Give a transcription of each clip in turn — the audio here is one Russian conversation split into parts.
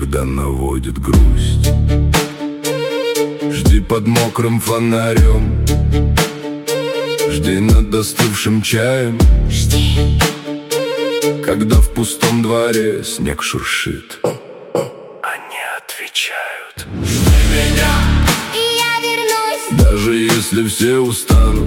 когда наводит грусть. Жди под мокрым фонарем, жди над остывшим чаем. Жди, когда в пустом дворе снег шуршит. Они отвечают: жди меня, и я вернусь. даже если все устанут,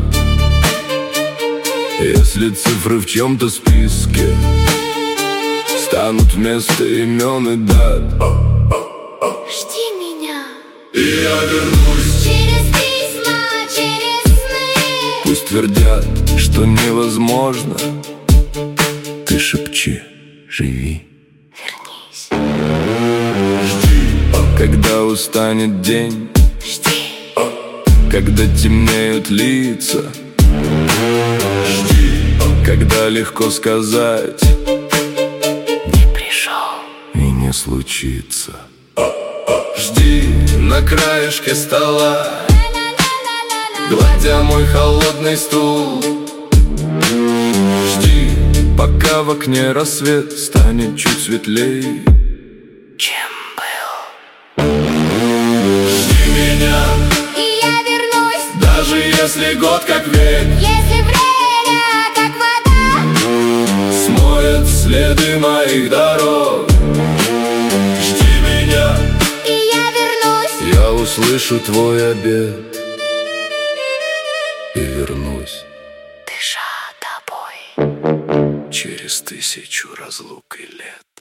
если цифры в чьем-то списке станут вместо имен и дат. Жди меня, И я вернусь. через письма, через сны. Пусть твердят, что невозможно, ты шепчи, живи. Вернись, Жди, когда устанет день, жди, когда темнеют лица. Жди, когда легко сказать не пришел. и не случится. Жди на краешке стола, гладя мой холодный стул. Жди, пока в окне рассвет станет чуть светлей, Чем был, жди меня, и я вернусь. даже если год как век Если время, как вода, смоет следы моих дорог. Жди меня, и я вернусь. я услышу твой обет и вернусь Дыша тобой. через 1000 разлук и лет.